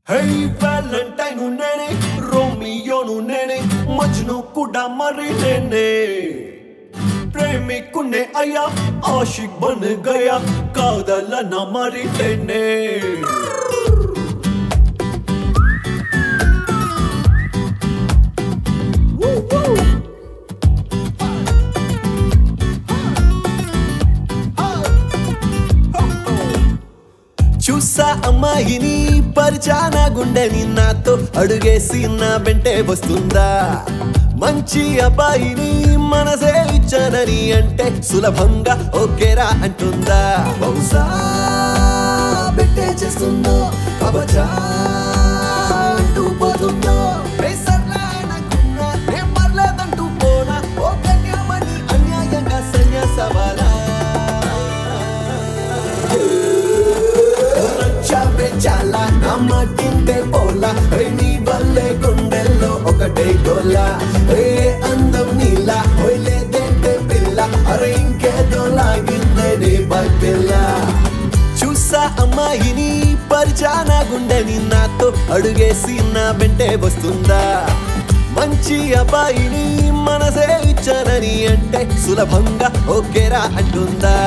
Hey Valentine nene, Romeo nene, Majnu kuda mari nene. प्रेमिक ने आया आशिक बन गया कादल न मरी लेने చూసా అమ్మాయిని పరిచానా గుండెని నాతో అడుగేసి నా వెంటే వస్తుందా మంచి అబ్బాయిని మనసే ఇచ్చానని అంటే సులభంగా ఓకేరా అంటుందా బహుశా బెట్టే చేస్తుందో కబజా అంటూ పోతుందో బేసర్లా అనుకున్నా ఏం పర్లేదంటూ పోనా ఓ కన్యామణి అన్యాయంగా సన్యాసవాలా చాలా నా మాటింటే పోలా నీ వల్లే గుండెల్లో ఒకటే గోలా ఏ అందం నీలా లేదంటే పిల్ల అరే ఇంకేదో లాగిందే నీ పిల్ల చూసా అమ్మాయిని పరిచానా గుండెని నాతో అడుగేసి నా వెంటే వస్తుందా మంచి అబ్బాయిని మనసే ఇచ్చానని అంటే సులభంగా ఓకేరా అంటుందా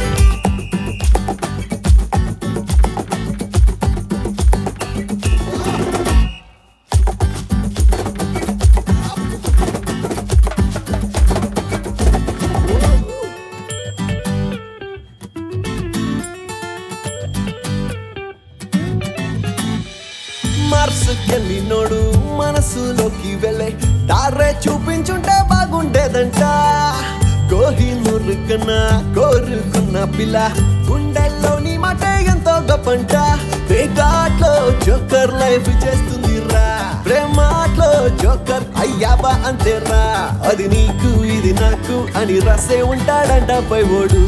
మార్సుకెళ్ళినోడు మనసులోకి వెళ్ళే దారే చూపించుంటే బాగుండేదంట కోహినూరు కన్నా కోరుకున్న పిల్ల గుండెల్లోని మాట ఎంతో గొప్పంట పేకాట్లో జోకర్ లైఫ్ చేస్తుందిరా ప్రేమాట్లో జోకర్ అయ్యాబా అంతేరా అది నీకు ఇది నాకు అని రాసే ఉంటాడంట పైవోడు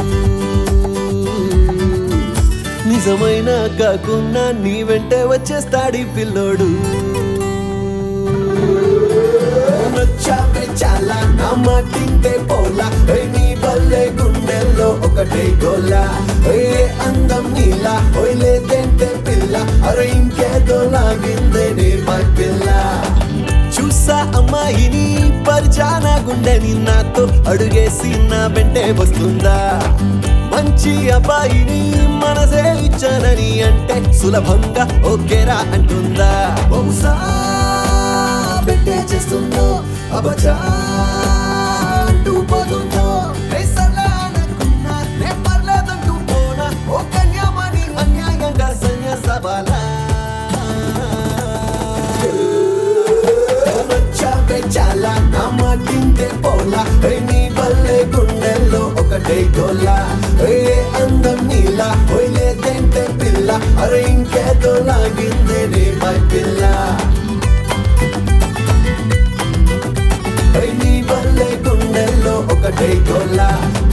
నిజమైన కాకున్నా నీ వెంటే వచ్చేస్తాడి పిల్లోడు నచ్చావే చాలా నా మాటింటే పోలా నీ వల్లే గుండెల్లో ఒకటే గోలా ఏ అందం నీలా లేదంటే పిల్ల అరే ఇంకేదో లాగిందే నీ పిల్ల చూసా అమ్మాయిని పరిచానా గుండెని నాతో అడుగేసి నా వెంటే వస్తుందా మంచి అబ్బాయిని మనసే ఇచ్చానని అంటే సులభంగా ఓకేరా అంటుందా బహుశా బెట్టే చేస్తుందో అబజా అంటూ పోతుందో బేసర్లా అనుకున్నా ఏం పర్లేదంటూ పోనా ఓ కన్యామణి అన్యాయంగా సన్యాసవాలా నచ్చావే చాలా నా మాటింటే పోలా నీ వల్లే గుండెల్లో ఒకటే గోలా ఏ అందం నీలా లేదంటే పిల్ల అరే ఇంకేదో లాగిందే నీ పిల్ల నీ వల్లే గుండెల్లో ఒకటే గోలా